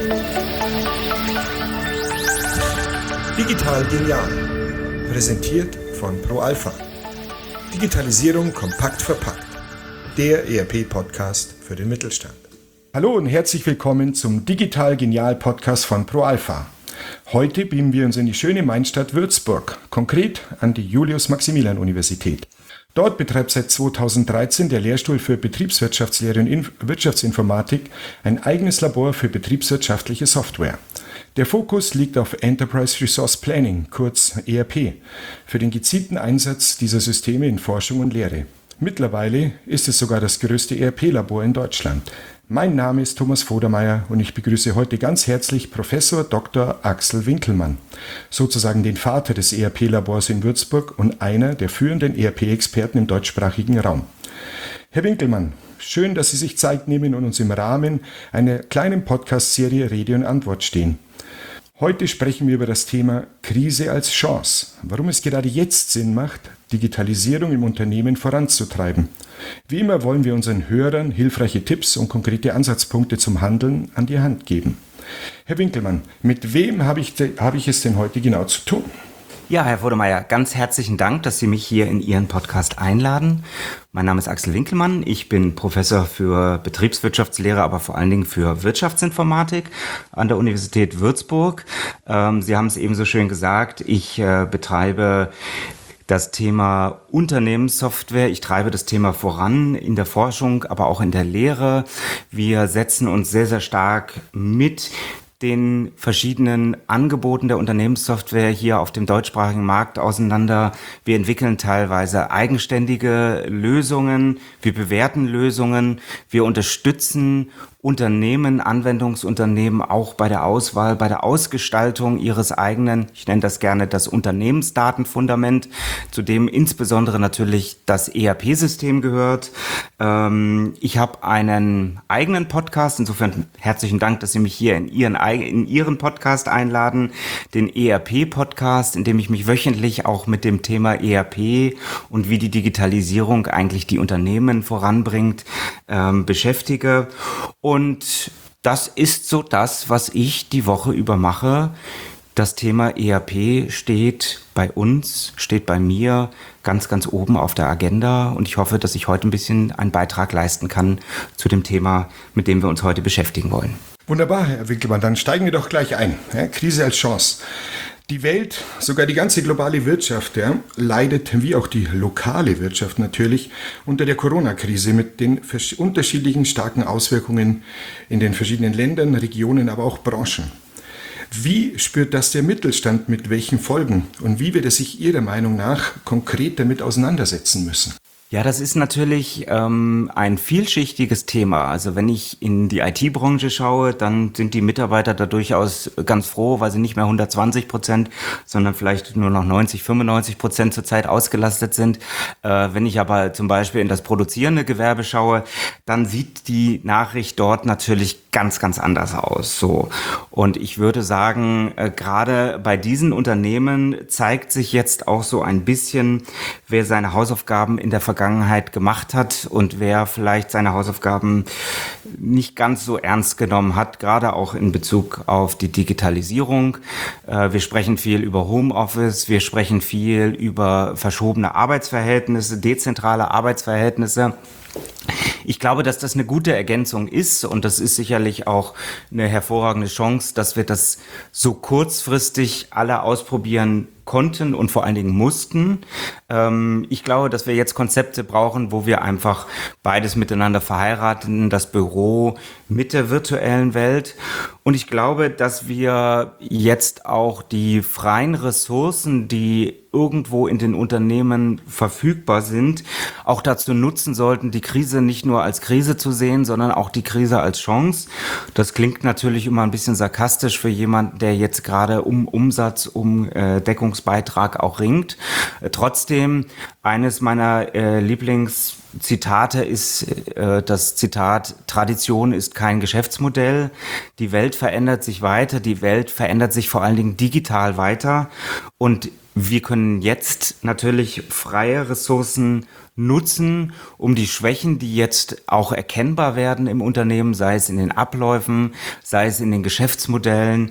Digital genial. Präsentiert von ProAlpha. Digitalisierung kompakt verpackt. Der ERP-Podcast für den Mittelstand. Hallo und herzlich willkommen zum Digital Genial Podcast von ProAlpha. Heute beamen wir uns in die schöne Mainstadt Würzburg, konkret an die Julius-Maximilian-Universität. Dort betreibt seit 2013 der Lehrstuhl für Betriebswirtschaftslehre und Wirtschaftsinformatik ein eigenes Labor für betriebswirtschaftliche Software. Der Fokus liegt auf Enterprise Resource Planning, kurz ERP, für den gezielten Einsatz dieser Systeme in Forschung und Lehre. Mittlerweile ist es sogar das größte ERP-Labor in Deutschland. Mein Name ist Thomas Vodermeier und ich begrüße heute ganz herzlich Professor Dr. Axel Winkelmann, sozusagen den Vater des ERP-Labors in Würzburg und einer der führenden ERP-Experten im deutschsprachigen Raum. Herr Winkelmann, schön, dass Sie sich Zeit nehmen und uns im Rahmen einer kleinen Podcast-Serie Rede und Antwort stehen. Heute sprechen wir über das Thema Krise als Chance, warum es gerade jetzt Sinn macht, Digitalisierung im Unternehmen voranzutreiben. Wie immer wollen wir unseren Hörern hilfreiche Tipps und konkrete Ansatzpunkte zum Handeln an die Hand geben. Herr Winkelmann, mit wem habe ich es denn heute genau zu tun? Ja, Herr Vodermeier, ganz herzlichen Dank, dass Sie mich hier in Ihren Podcast einladen. Mein Name ist Axel Winkelmann. Ich bin Professor für Betriebswirtschaftslehre, aber vor allen Dingen für Wirtschaftsinformatik an der Universität Würzburg. Sie haben es eben so schön gesagt. Ich betreibe das Thema Unternehmenssoftware. Ich treibe das Thema voran in der Forschung, aber auch in der Lehre. Wir setzen uns sehr, sehr stark mit den verschiedenen Angeboten der Unternehmenssoftware hier auf dem deutschsprachigen Markt auseinander. Wir entwickeln teilweise eigenständige Lösungen, wir bewerten Lösungen, wir unterstützen Unternehmen, Anwendungsunternehmen auch bei der Auswahl, bei der Ausgestaltung ihres eigenen, ich nenne das gerne das Unternehmensdatenfundament, zu dem insbesondere natürlich das ERP-System gehört. Ich habe einen eigenen Podcast, insofern herzlichen Dank, dass Sie mich hier in Ihren Podcast einladen, den ERP-Podcast, in dem ich mich wöchentlich auch mit dem Thema ERP und wie die Digitalisierung eigentlich die Unternehmen voranbringt, beschäftige. Und das ist so das, was ich die Woche über mache. Das Thema ERP steht bei uns, steht bei mir ganz, ganz oben auf der Agenda. Und ich hoffe, dass ich heute ein bisschen einen Beitrag leisten kann zu dem Thema, mit dem wir uns heute beschäftigen wollen. Wunderbar, Herr Winkelmann, dann steigen wir doch gleich ein. Ja, Krise als Chance. Die Welt, sogar die ganze globale Wirtschaft, leidet, wie auch die lokale Wirtschaft natürlich, unter der Corona-Krise mit den unterschiedlichen starken Auswirkungen in den verschiedenen Ländern, Regionen, aber auch Branchen. Wie spürt das der Mittelstand mit welchen Folgen und wie wird er sich Ihrer Meinung nach konkret damit auseinandersetzen müssen? Ja, das ist natürlich ein vielschichtiges Thema. Also wenn ich in die IT-Branche schaue, dann sind die Mitarbeiter da durchaus ganz froh, weil sie nicht mehr 120%, sondern vielleicht nur noch 90-95% zurzeit ausgelastet sind. Wenn ich aber zum Beispiel in das produzierende Gewerbe schaue, dann sieht die Nachricht dort natürlich ganz, ganz anders aus. So. Und ich würde sagen, gerade bei diesen Unternehmen zeigt sich jetzt auch so ein bisschen, wer seine Hausaufgaben in der Vergangenheit gemacht hat und wer vielleicht seine Hausaufgaben nicht ganz so ernst genommen hat, gerade auch in Bezug auf die Digitalisierung. Wir sprechen viel über Homeoffice, wir sprechen viel über verschobene Arbeitsverhältnisse, dezentrale Arbeitsverhältnisse. Ich glaube, dass das eine gute Ergänzung ist und das ist sicherlich auch eine hervorragende Chance, dass wir das so kurzfristig alle ausprobieren konnten und vor allen Dingen mussten. Ich glaube, dass wir jetzt Konzepte brauchen, wo wir einfach beides miteinander verheiraten, das Büro mit der virtuellen Welt. Und ich glaube, dass wir jetzt auch die freien Ressourcen, die irgendwo in den Unternehmen verfügbar sind, auch dazu nutzen sollten, die Krise nicht nur als Krise zu sehen, sondern auch die Krise als Chance. Das klingt natürlich immer ein bisschen sarkastisch für jemanden, der jetzt gerade um Umsatz, um Deckungsbeitrag auch ringt. Trotzdem, eines meiner Zitate ist das Zitat: Tradition ist kein Geschäftsmodell. Die Welt verändert sich weiter. Die Welt verändert sich vor allen Dingen digital weiter. Und wir können jetzt natürlich freie Ressourcen nutzen, um die Schwächen, die jetzt auch erkennbar werden im Unternehmen, sei es in den Abläufen, sei es in den Geschäftsmodellen,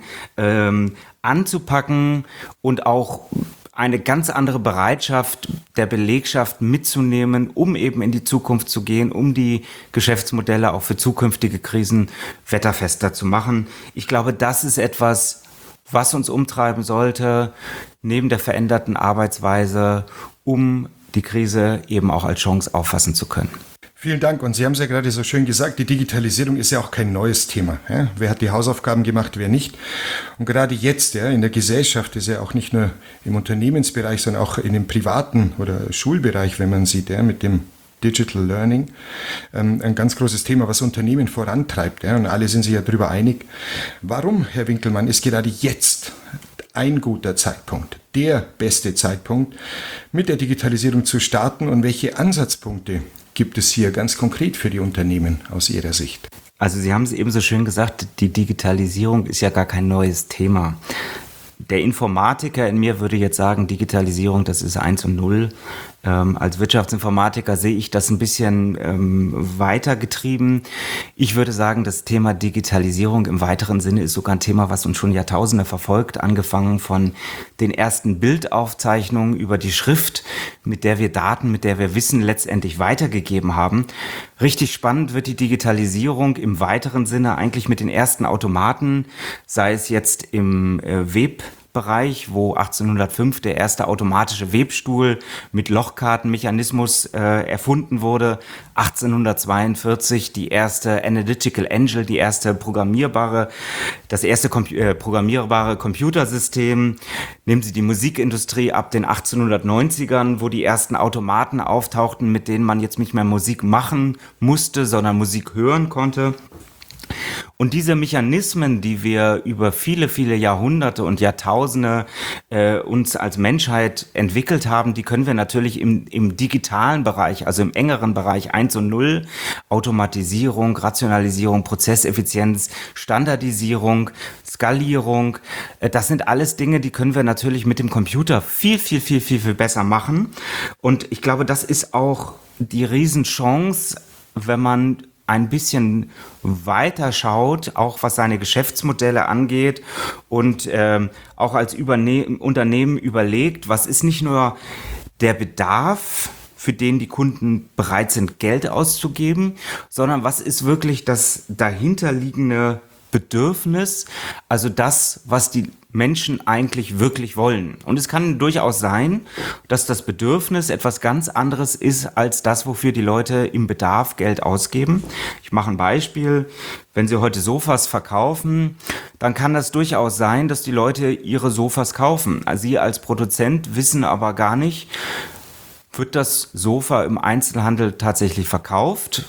anzupacken und auch eine ganz andere Bereitschaft der Belegschaft mitzunehmen, um eben in die Zukunft zu gehen, um die Geschäftsmodelle auch für zukünftige Krisen wetterfester zu machen. Ich glaube, das ist etwas, was uns umtreiben sollte, neben der veränderten Arbeitsweise, um die Krise eben auch als Chance auffassen zu können. Vielen Dank. Und Sie haben es ja gerade so schön gesagt, die Digitalisierung ist ja auch kein neues Thema. Ja? Wer hat die Hausaufgaben gemacht, wer nicht? Und gerade jetzt in der Gesellschaft ist ja auch nicht nur im Unternehmensbereich, sondern auch in dem privaten oder Schulbereich, wenn man sieht, mit dem Digital Learning, ein ganz großes Thema, was Unternehmen vorantreibt. Und alle sind sich ja darüber einig. Warum, Herr Winkelmann, ist gerade jetzt ein guter Zeitpunkt, der beste Zeitpunkt, mit der Digitalisierung zu starten, und welche Ansatzpunkte gibt es hier ganz konkret für die Unternehmen aus Ihrer Sicht? Also Sie haben es eben so schön gesagt, die Digitalisierung ist ja gar kein neues Thema. Der Informatiker in mir würde jetzt sagen, Digitalisierung, das ist 1 und 0. Als Wirtschaftsinformatiker sehe ich das ein bisschen weitergetrieben. Ich würde sagen, das Thema Digitalisierung im weiteren Sinne ist sogar ein Thema, was uns schon Jahrtausende verfolgt, angefangen von den ersten Bildaufzeichnungen über die Schrift, mit der wir Daten, mit der wir Wissen letztendlich weitergegeben haben. Richtig spannend wird die Digitalisierung im weiteren Sinne eigentlich mit den ersten Automaten, sei es jetzt im Webbereich, wo 1805 der erste automatische Webstuhl mit Lochkartenmechanismus erfunden wurde, 1842 die erste Analytical Angel, das erste programmierbare Computersystem. Nehmen Sie die Musikindustrie ab den 1890ern, wo die ersten Automaten auftauchten, mit denen man jetzt nicht mehr Musik machen musste, sondern Musik hören konnte. Und diese Mechanismen, die wir über viele, viele Jahrhunderte und Jahrtausende uns als Menschheit entwickelt haben, die können wir natürlich im digitalen Bereich, also im engeren Bereich 1 und 0, Automatisierung, Rationalisierung, Prozesseffizienz, Standardisierung, Skalierung, das sind alles Dinge, die können wir natürlich mit dem Computer viel, viel, viel, viel, viel besser machen. Und ich glaube, das ist auch die Riesenchance, wenn man ein bisschen weiter schaut, auch was seine Geschäftsmodelle angeht und auch als Unternehmen überlegt, was ist nicht nur der Bedarf, für den die Kunden bereit sind, Geld auszugeben, sondern was ist wirklich das dahinterliegende Bedürfnis, also das, was die Menschen eigentlich wirklich wollen. Und es kann durchaus sein, dass das Bedürfnis etwas ganz anderes ist als das, wofür die Leute im Bedarf Geld ausgeben. Ich mache ein Beispiel. Wenn Sie heute Sofas verkaufen, dann kann das durchaus sein, dass die Leute ihre Sofas kaufen. Also Sie als Produzent wissen aber gar nicht, wird das Sofa im Einzelhandel tatsächlich verkauft?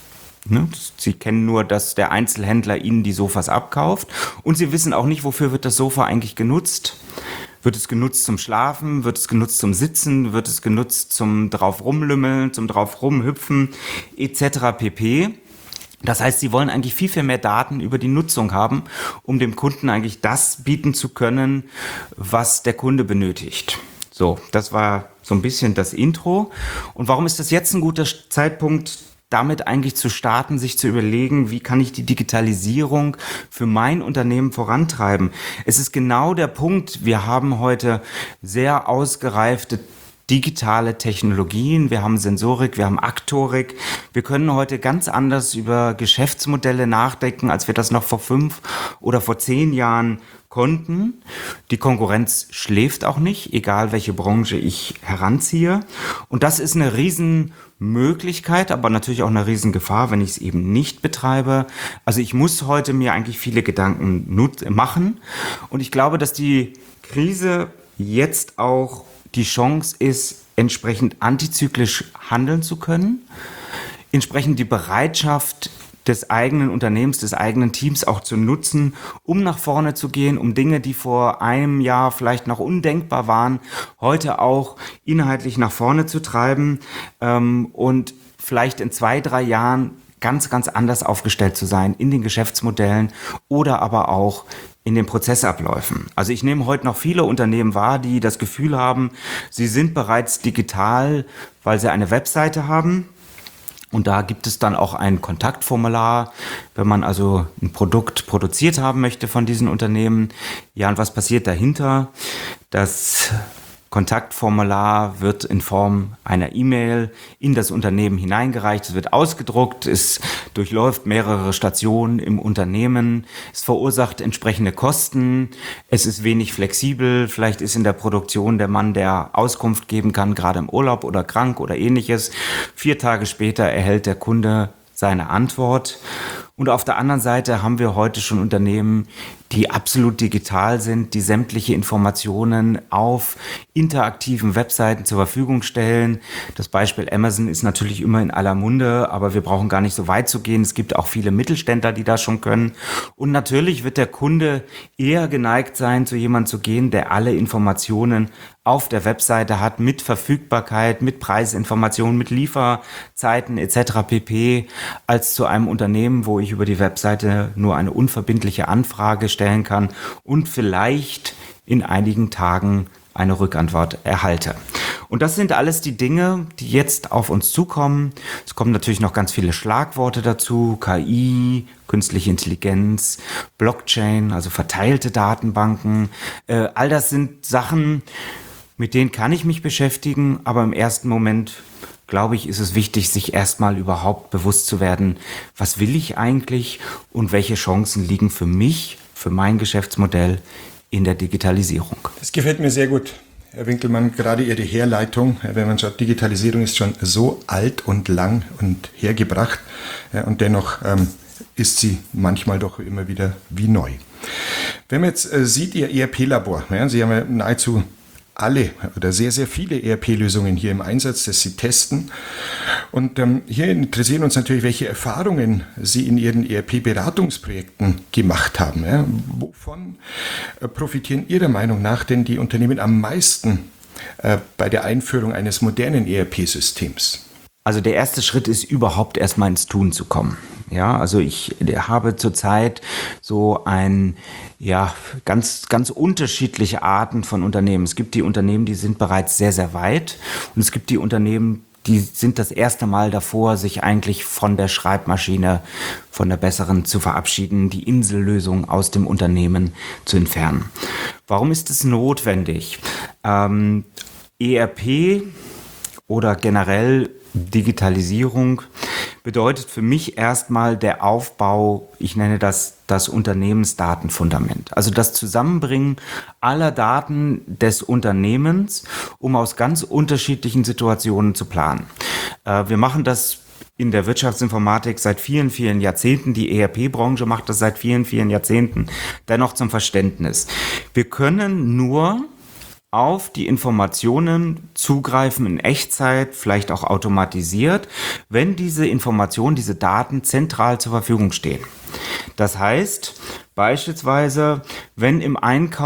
Sie kennen nur, dass der Einzelhändler Ihnen die Sofas abkauft, und Sie wissen auch nicht, wofür wird das Sofa eigentlich genutzt. Wird es genutzt zum Schlafen? Wird es genutzt zum Sitzen? Wird es genutzt zum drauf rumlümmeln, zum drauf rumhüpfen etc. pp. Das heißt, Sie wollen eigentlich viel, viel mehr Daten über die Nutzung haben, um dem Kunden eigentlich das bieten zu können, was der Kunde benötigt. So, das war so ein bisschen das Intro. Und warum ist das jetzt ein guter Zeitpunkt, damit eigentlich zu starten, sich zu überlegen, wie kann ich die Digitalisierung für mein Unternehmen vorantreiben? Es ist genau der Punkt, wir haben heute sehr ausgereifte digitale Technologien, wir haben Sensorik, wir haben Aktorik. Wir können heute ganz anders über Geschäftsmodelle nachdenken, als wir das noch vor 5 oder vor 10 Jahren konnten. Die Konkurrenz schläft auch nicht, egal welche Branche ich heranziehe. Und das ist eine Riesenmöglichkeit, aber natürlich auch eine Riesengefahr, wenn ich es eben nicht betreibe. Also ich muss heute mir eigentlich viele Gedanken machen. Und ich glaube, dass die Krise jetzt auch die Chance ist, entsprechend antizyklisch handeln zu können, entsprechend die Bereitschaft des eigenen Unternehmens, des eigenen Teams auch zu nutzen, um nach vorne zu gehen, um Dinge, die vor einem Jahr vielleicht noch undenkbar waren, heute auch inhaltlich nach vorne zu treiben und vielleicht in 2-3 Jahren ganz, ganz anders aufgestellt zu sein in den Geschäftsmodellen oder aber auch in den Prozessabläufen. Also ich nehme heute noch viele Unternehmen wahr, die das Gefühl haben, sie sind bereits digital, weil sie eine Webseite haben. Und da gibt es dann auch ein Kontaktformular, wenn man also ein Produkt produziert haben möchte von diesen Unternehmen. Ja, und was passiert dahinter? Das Kontaktformular wird in Form einer E-Mail in das Unternehmen hineingereicht. Es wird ausgedruckt, es durchläuft mehrere Stationen im Unternehmen, es verursacht entsprechende Kosten, es ist wenig flexibel, vielleicht ist in der Produktion der Mann, der Auskunft geben kann, gerade im Urlaub oder krank oder ähnliches. 4 Tage später erhält der Kunde seine Antwort. Und auf der anderen Seite haben wir heute schon Unternehmen, die absolut digital sind, die sämtliche Informationen auf interaktiven Webseiten zur Verfügung stellen. Das Beispiel Amazon ist natürlich immer in aller Munde, aber wir brauchen gar nicht so weit zu gehen. Es gibt auch viele Mittelständler, die das schon können. Und natürlich wird der Kunde eher geneigt sein, zu jemandem zu gehen, der alle Informationen auf der Webseite hat, mit Verfügbarkeit, mit Preisinformationen, mit Lieferzeiten etc. pp., als zu einem Unternehmen, wo ich über die Webseite nur eine unverbindliche Anfrage stellen kann und vielleicht in einigen Tagen eine Rückantwort erhalte. Und das sind alles die Dinge, die jetzt auf uns zukommen. Es kommen natürlich noch ganz viele Schlagworte dazu, KI, künstliche Intelligenz, Blockchain, also verteilte Datenbanken. All das sind Sachen, mit denen kann ich mich beschäftigen, aber im ersten Moment, glaube ich, ist es wichtig, sich erstmal überhaupt bewusst zu werden, was will ich eigentlich und welche Chancen liegen für mich, für mein Geschäftsmodell in der Digitalisierung. Das gefällt mir sehr gut, Herr Winkelmann, gerade Ihre Herleitung, wenn man schaut, Digitalisierung ist schon so alt und lang und hergebracht und dennoch ist sie manchmal doch immer wieder wie neu. Wenn man jetzt sieht, Ihr ERP-Labor, Sie haben ja nahezu alle oder sehr, sehr viele ERP-Lösungen hier im Einsatz, das Sie testen. Und hier interessieren uns natürlich, welche Erfahrungen Sie in Ihren ERP-Beratungsprojekten gemacht haben. Ja? Wovon profitieren Ihrer Meinung nach denn die Unternehmen am meisten bei der Einführung eines modernen ERP-Systems? Also der erste Schritt ist überhaupt erstmal ins Tun zu kommen. Ja, also ich habe zurzeit so ganz, ganz unterschiedliche Arten von Unternehmen. Es gibt die Unternehmen, die sind bereits sehr, sehr weit und es gibt die Unternehmen, die sind das erste Mal davor, sich eigentlich von der Schreibmaschine, von der besseren zu verabschieden, die Insellösung aus dem Unternehmen zu entfernen. Warum ist es notwendig? ERP oder generell Digitalisierung bedeutet für mich erstmal der Aufbau, ich nenne das Unternehmensdatenfundament. Also das Zusammenbringen aller Daten des Unternehmens, um aus ganz unterschiedlichen Situationen zu planen. Wir machen das in der Wirtschaftsinformatik seit vielen, vielen Jahrzehnten. Die ERP-Branche macht das seit vielen, vielen Jahrzehnten. Dennoch zum Verständnis. Wir können nur auf die Informationen zugreifen in Echtzeit, vielleicht auch automatisiert, wenn diese Informationen, diese Daten zentral zur Verfügung stehen. Das heißt, beispielsweise, wenn im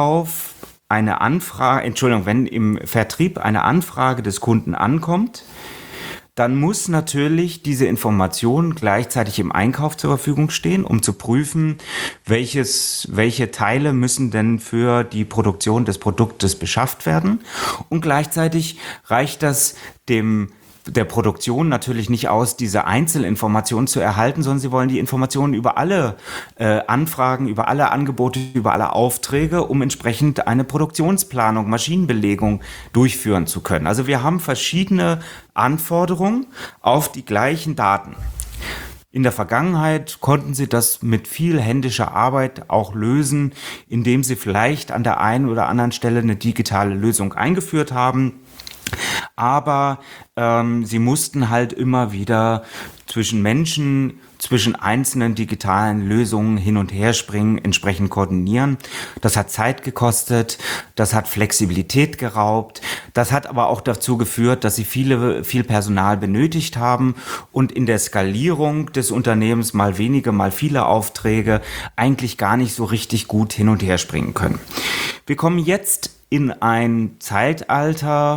Vertrieb eine Anfrage des Kunden ankommt, dann muss natürlich diese Information gleichzeitig im Einkauf zur Verfügung stehen, um zu prüfen, welche Teile müssen denn für die Produktion des Produktes beschafft werden. Und gleichzeitig reicht das der Produktion natürlich nicht aus, diese Einzelinformationen zu erhalten, sondern sie wollen die Informationen über alle Anfragen, über alle Angebote, über alle Aufträge, um entsprechend eine Produktionsplanung, Maschinenbelegung durchführen zu können. Also wir haben verschiedene Anforderungen auf die gleichen Daten. In der Vergangenheit konnten sie das mit viel händischer Arbeit auch lösen, indem sie vielleicht an der einen oder anderen Stelle eine digitale Lösung eingeführt haben. Aber sie mussten halt immer wieder zwischen Menschen, zwischen einzelnen digitalen Lösungen hin und her springen, entsprechend koordinieren. Das hat Zeit gekostet, das hat Flexibilität geraubt, das hat aber auch dazu geführt, dass sie viel Personal benötigt haben und in der Skalierung des Unternehmens mal wenige, mal viele Aufträge eigentlich gar nicht so richtig gut hin und her springen können. Wir kommen jetzt in ein Zeitalter,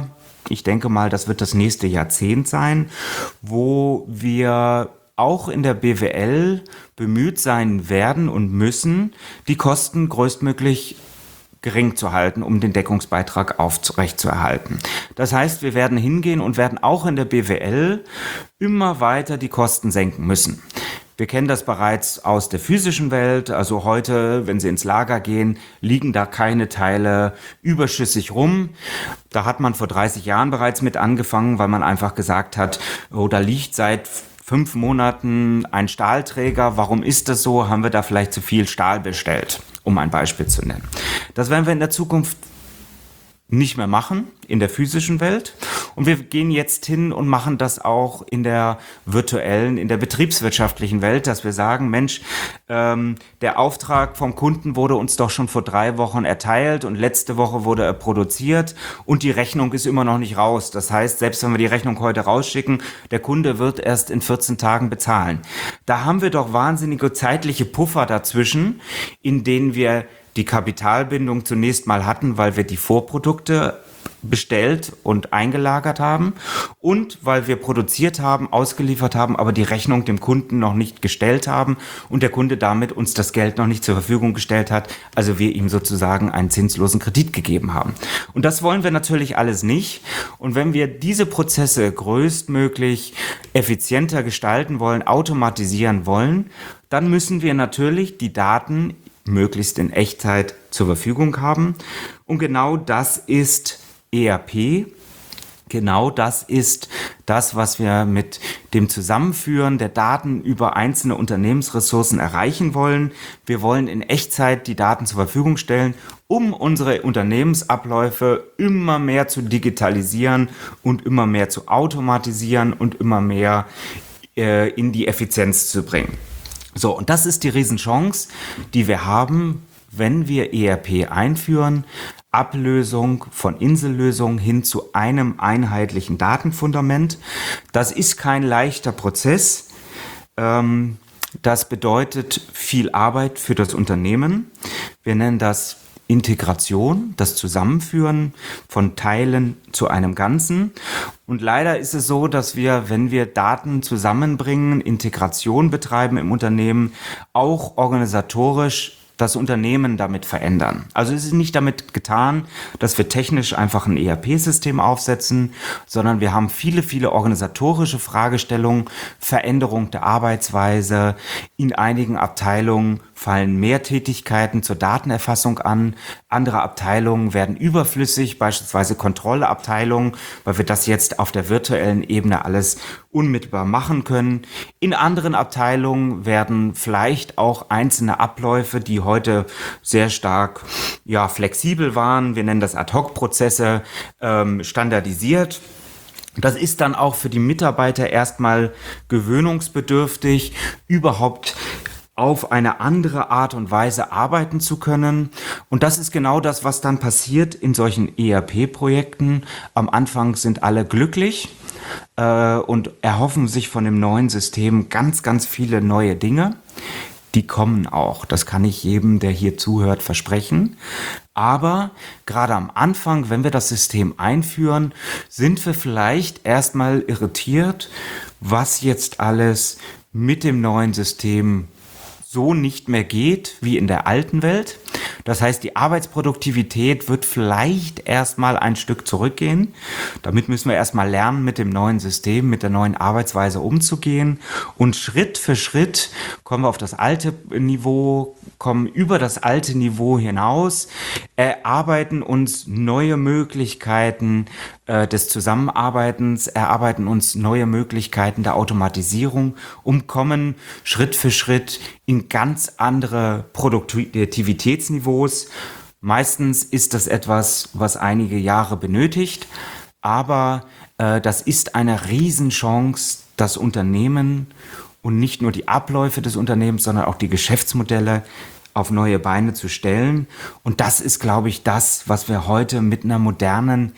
Ich denke mal, das wird das nächste Jahrzehnt sein, wo wir auch in der BWL bemüht sein werden und müssen, die Kosten größtmöglich gering zu halten, um den Deckungsbeitrag aufrechtzuerhalten. Das heißt, wir werden hingehen und werden auch in der BWL immer weiter die Kosten senken müssen. Wir kennen das bereits aus der physischen Welt. Also heute, wenn Sie ins Lager gehen, liegen da keine Teile überschüssig rum. Da hat man vor 30 Jahren bereits mit angefangen, weil man einfach gesagt hat, oh, da liegt seit 5 Monaten ein Stahlträger. Warum ist das so? Haben wir da vielleicht zu viel Stahl bestellt? Um ein Beispiel zu nennen. Das werden wir in der Zukunft nicht mehr machen in der physischen Welt. Und wir gehen jetzt hin und machen das auch in der virtuellen, in der betriebswirtschaftlichen Welt, dass wir sagen, Mensch, der Auftrag vom Kunden wurde uns doch schon vor 3 Wochen erteilt und letzte Woche wurde er produziert und die Rechnung ist immer noch nicht raus. Das heißt, selbst wenn wir die Rechnung heute rausschicken, der Kunde wird erst in 14 Tagen bezahlen. Da haben wir doch wahnsinnige zeitliche Puffer dazwischen, in denen wir die Kapitalbindung zunächst mal hatten, weil wir die Vorprodukte bestellt und eingelagert haben und weil wir produziert haben, ausgeliefert haben, aber die Rechnung dem Kunden noch nicht gestellt haben und der Kunde damit uns das Geld noch nicht zur Verfügung gestellt hat, also wir ihm sozusagen einen zinslosen Kredit gegeben haben. Und das wollen wir natürlich alles nicht. Und wenn wir diese Prozesse größtmöglich effizienter gestalten wollen, automatisieren wollen, dann müssen wir natürlich die Daten möglichst in Echtzeit zur Verfügung haben. Und genau das ist ERP. Genau das ist das, was wir mit dem Zusammenführen der Daten über einzelne Unternehmensressourcen erreichen wollen. Wir wollen in Echtzeit die Daten zur Verfügung stellen, um unsere Unternehmensabläufe immer mehr zu digitalisieren und immer mehr zu automatisieren und immer mehr in die Effizienz zu bringen. So, und das ist die Riesenchance, die wir haben, wenn wir ERP einführen. Ablösung von Insellösungen hin zu einem einheitlichen Datenfundament. Das ist kein leichter Prozess. Das bedeutet viel Arbeit für das Unternehmen. Wir nennen das Integration, das Zusammenführen von Teilen zu einem Ganzen. Und leider ist es so, dass wir, wenn wir Daten zusammenbringen, Integration betreiben im Unternehmen, auch organisatorisch das Unternehmen damit verändern. Also es ist nicht damit getan, dass wir technisch einfach ein ERP-System aufsetzen, sondern wir haben viele, viele organisatorische Fragestellungen, Veränderung der Arbeitsweise. In einigen Abteilungen fallen mehr Tätigkeiten zur Datenerfassung an. Andere Abteilungen werden überflüssig, beispielsweise Kontrollabteilungen, weil wir das jetzt auf der virtuellen Ebene alles unmittelbar machen können. In anderen Abteilungen werden vielleicht auch einzelne Abläufe, die heute sehr stark flexibel waren, wir nennen das Ad-Hoc-Prozesse, standardisiert. Das ist dann auch für die Mitarbeiter erstmal gewöhnungsbedürftig, überhaupt auf eine andere Art und Weise arbeiten zu können. Und das ist genau das, was dann passiert in solchen ERP-Projekten. Am Anfang sind alle glücklich und erhoffen sich von dem neuen System ganz, ganz viele neue Dinge. Die kommen auch. Das kann ich jedem, der hier zuhört, versprechen. Aber gerade am Anfang, wenn wir das System einführen, sind wir vielleicht erstmal irritiert, was jetzt alles mit dem neuen System so nicht mehr geht wie in der alten Welt. Das heißt, die Arbeitsproduktivität wird vielleicht erstmal ein Stück zurückgehen. Damit müssen wir erstmal lernen, mit dem neuen System, mit der neuen Arbeitsweise umzugehen. Und Schritt für Schritt kommen wir auf das alte Niveau, kommen über das alte Niveau hinaus, erarbeiten uns neue Möglichkeiten des Zusammenarbeitens, erarbeiten uns neue Möglichkeiten der Automatisierung und kommen Schritt für Schritt in ganz andere Produktivitätsniveaus. Meistens ist das etwas, was einige Jahre benötigt, aber das ist eine Riesenchance, das Unternehmen und nicht nur die Abläufe des Unternehmens, sondern auch die Geschäftsmodelle auf neue Beine zu stellen. Und das ist, glaube ich, das, was wir heute mit einer modernen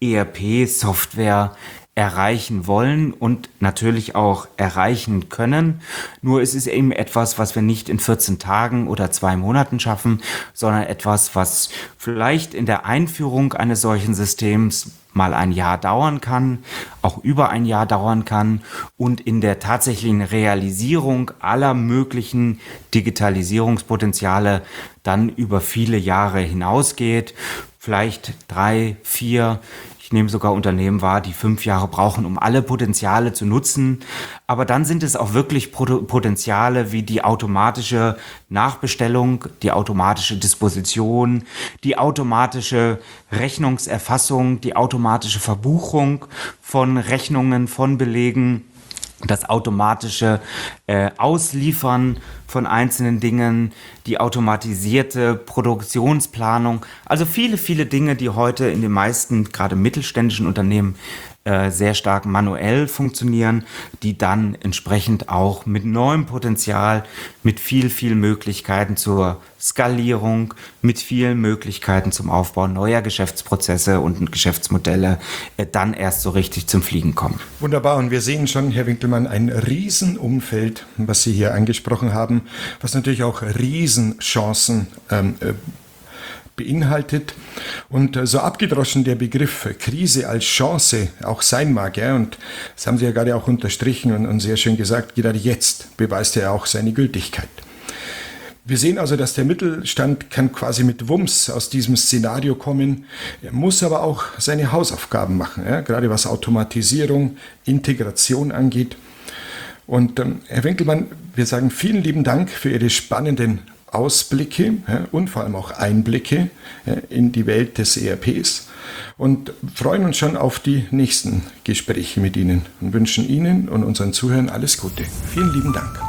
ERP-Software erreichen wollen und natürlich auch erreichen können. Nur es ist eben etwas, was wir nicht in 14 Tagen oder 2 Monaten schaffen, sondern etwas, was vielleicht in der Einführung eines solchen Systems mal ein Jahr dauern kann, auch über ein Jahr dauern kann und in der tatsächlichen Realisierung aller möglichen Digitalisierungspotenziale dann über viele Jahre hinausgeht, vielleicht 3, 4, ich nehme sogar Unternehmen wahr, die 5 Jahre brauchen, um alle Potenziale zu nutzen. Aber dann sind es auch wirklich Potenziale wie die automatische Nachbestellung, die automatische Disposition, die automatische Rechnungserfassung, die automatische Verbuchung von Rechnungen, von Belegen, das automatische Ausliefern von einzelnen Dingen, die automatisierte Produktionsplanung, also viele, viele Dinge, die heute in den meisten, gerade mittelständischen Unternehmen, sehr stark manuell funktionieren, die dann entsprechend auch mit neuem Potenzial, mit viel, viel Möglichkeiten zur Skalierung, mit vielen Möglichkeiten zum Aufbau neuer Geschäftsprozesse und Geschäftsmodelle dann erst so richtig zum Fliegen kommen. Wunderbar, und wir sehen schon, Herr Winkelmann, ein Riesenumfeld, was Sie hier angesprochen haben, was natürlich auch Riesenchancen beinhaltet. Und so abgedroschen der Begriff Krise als Chance auch sein mag, ja, und das haben Sie ja gerade auch unterstrichen und sehr schön gesagt, gerade jetzt beweist er auch seine Gültigkeit. Wir sehen also, dass der Mittelstand kann quasi mit Wumms aus diesem Szenario kommen, er muss aber auch seine Hausaufgaben machen, ja, gerade was Automatisierung, Integration angeht. Und Herr Winkelmann, wir sagen vielen lieben Dank für Ihre spannenden Ausblicke und vor allem auch Einblicke in die Welt des ERPs und freuen uns schon auf die nächsten Gespräche mit Ihnen und wünschen Ihnen und unseren Zuhörern alles Gute. Vielen lieben Dank.